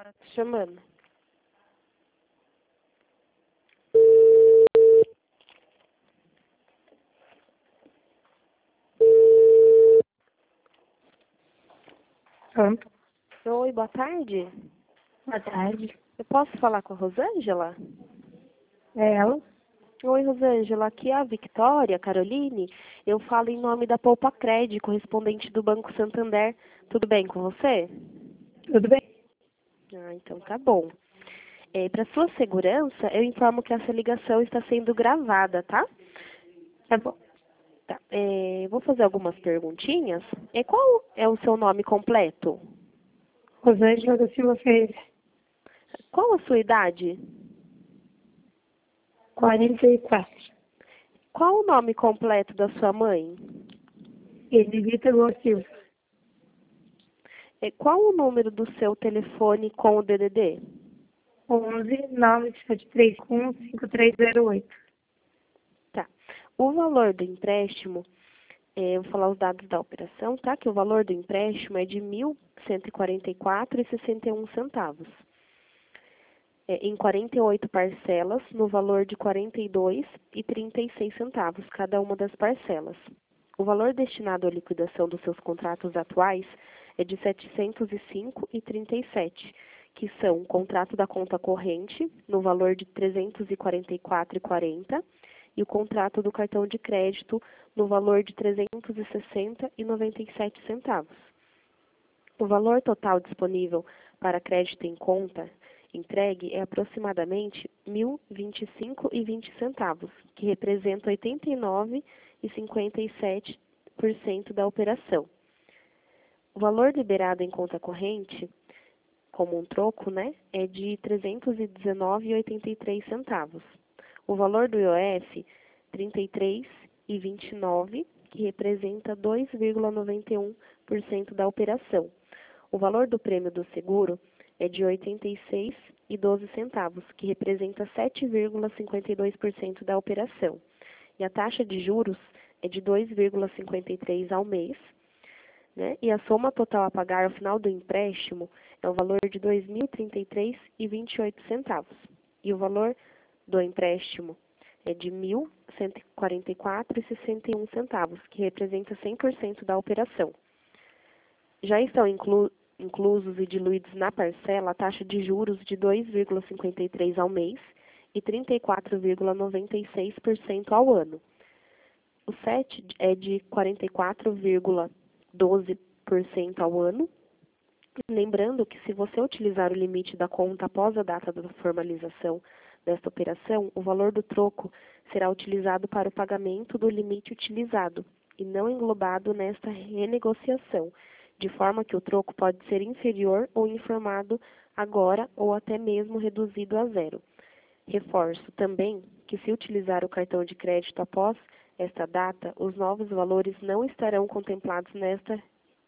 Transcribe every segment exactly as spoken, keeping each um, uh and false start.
Chamando. Pronto. Oi, boa tarde. Boa tarde. Eu posso falar com a Rosângela? É ela? Oi, Rosângela. Aqui é a Victoria Caroline. Eu falo em nome da Poupa Cred, correspondente do Banco Santander. Tudo bem com você? Tudo bem? Ah, então tá bom. É, para sua segurança, eu informo que essa ligação está sendo gravada, tá? Tá bom. Tá. É, vou fazer algumas perguntinhas. É, qual é o seu nome completo? Rosângela da Silva Ferreira. Qual a sua idade? quarenta e quatro. Qual o nome completo da sua mãe? Edivita Goa Silva. É, qual o número do seu telefone com o D D D? onze nove sete três um cinco três zero oito. Tá. O valor do empréstimo, é, eu vou falar os dados da operação, tá? Que o valor do empréstimo é de mil cento e quarenta e quatro reais e sessenta e um centavos. É, em quarenta e oito parcelas, no valor de quarenta e dois reais e trinta e seis centavos, cada uma das parcelas. O valor destinado à liquidação dos seus contratos atuais é de setecentos e cinco reais e trinta e sete centavos, que são o contrato da conta corrente, no valor de trezentos e quarenta e quatro reais e quarenta centavos, e o contrato do cartão de crédito, no valor de trezentos e sessenta reais e noventa e sete centavos. O valor total disponível para crédito em conta entregue é aproximadamente mil e vinte e cinco reais e vinte centavos, que representa oitenta e nove reais e cinquenta e sete por cento da operação. O valor liberado em conta corrente, como um troco, né, é de trezentos e dezenove reais e oitenta e três centavos. O valor do I O F, trinta e três reais e vinte e nove centavos, que representa dois vírgula noventa e um por cento da operação. O valor do prêmio do seguro é de oitenta e seis reais e doze centavos, que representa sete vírgula cinquenta e dois por cento da operação. E a taxa de juros é de dois vírgula cinquenta e três por cento ao mês, né? E a soma total a pagar ao final do empréstimo é o valor de dois mil e trinta e três reais e vinte e oito centavos. E o valor do empréstimo é de mil cento e quarenta e quatro reais e sessenta e um centavos, que representa cem por cento da operação. Já estão inclu inclusos e diluídos na parcela a taxa de juros de dois vírgula cinquenta e três por cento ao mês e trinta e quatro vírgula noventa e seis por cento ao ano. O S E T é de quarenta e quatro vírgula doze por cento ao ano. Lembrando que se você utilizar o limite da conta após a data da formalização desta operação, o valor do troco será utilizado para o pagamento do limite utilizado e não englobado nesta renegociação, de forma que o troco pode ser inferior ou informado agora ou até mesmo reduzido a zero. Reforço também que se utilizar o cartão de crédito após esta data, os novos valores não estarão contemplados nesta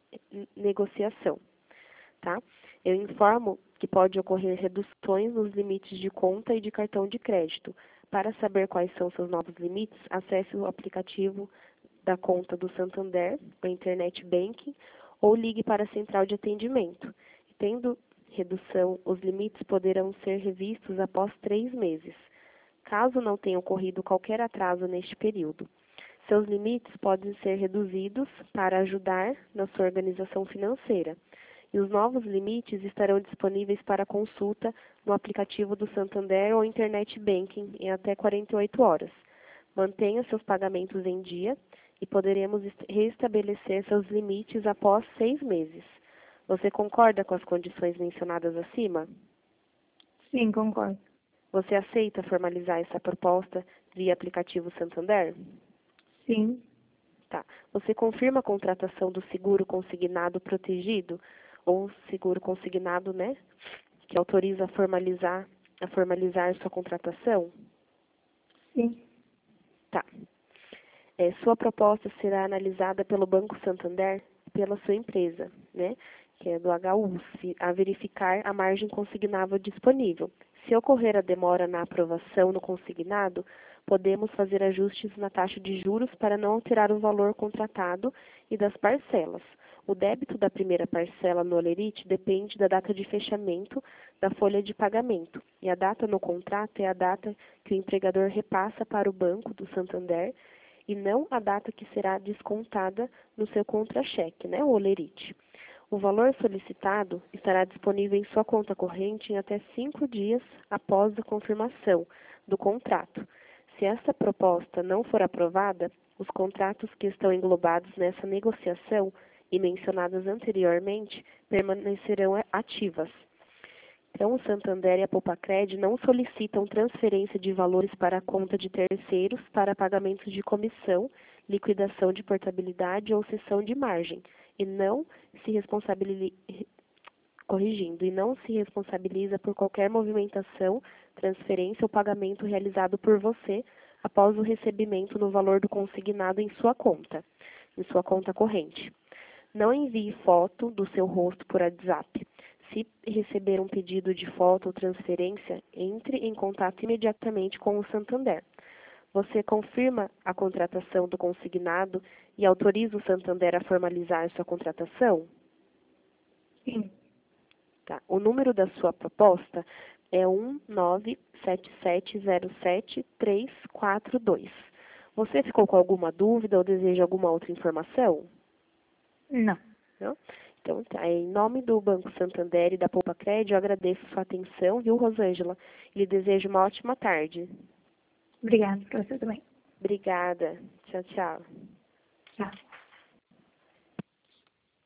negociação. Tá? Eu informo que pode ocorrer reduções nos limites de conta e de cartão de crédito. Para saber quais são seus novos limites, acesse o aplicativo da conta do Santander, o Internet Banking, ou ligue para a central de atendimento. Tendo redução, os limites poderão ser revistos após três meses, caso não tenha ocorrido qualquer atraso neste período. Seus limites podem ser reduzidos para ajudar na sua organização financeira. E os novos limites estarão disponíveis para consulta no aplicativo do Santander ou Internet Banking em até quarenta e oito horas. Mantenha seus pagamentos em dia e poderemos restabelecer seus limites após seis meses. Você concorda com as condições mencionadas acima? Sim, concordo. Você aceita formalizar essa proposta via aplicativo Santander? Sim. Tá. Você confirma a contratação do seguro consignado protegido? Ou seguro consignado, né, que autoriza a formalizar, a formalizar sua contratação? Sim. Tá. É, sua proposta será analisada pelo Banco Santander, pela sua empresa, né, que é do H U S, a verificar a margem consignável disponível. Se ocorrer a demora na aprovação no consignado, podemos fazer ajustes na taxa de juros para não alterar o valor contratado e das parcelas. O débito da primeira parcela no Olerite depende da data de fechamento da folha de pagamento, e a data no contrato é a data que o empregador repassa para o Banco do Santander e não a data que será descontada no seu contra-cheque, né, o Olerite. O valor solicitado estará disponível em sua conta corrente em até cinco dias após a confirmação do contrato. Se essa proposta não for aprovada, os contratos que estão englobados nessa negociação e mencionadas anteriormente permanecerão ativas. Então, o Santander e a Poupacred não solicitam transferência de valores para a conta de terceiros para pagamentos de comissão, liquidação de portabilidade ou cessão de margem, e não se responsabiliza, corrigindo, e não se responsabiliza por qualquer movimentação, transferência ou pagamento realizado por você após o recebimento no valor do consignado em sua conta, em sua conta corrente. Não envie foto do seu rosto por WhatsApp. Se receber um pedido de foto ou transferência, entre em contato imediatamente com o Santander. Você confirma a contratação do consignado e autoriza o Santander a formalizar sua contratação? Sim. Tá. O número da sua proposta é um nove sete sete zero sete três quatro dois. Você ficou com alguma dúvida ou deseja alguma outra informação? Não. Não? Então, tá. Em nome do Banco Santander e da Poupacred, eu agradeço sua atenção, viu, Rosângela? E lhe desejo uma ótima tarde. Obrigada, para você também. Obrigada. Tchau, tchau. Tchau.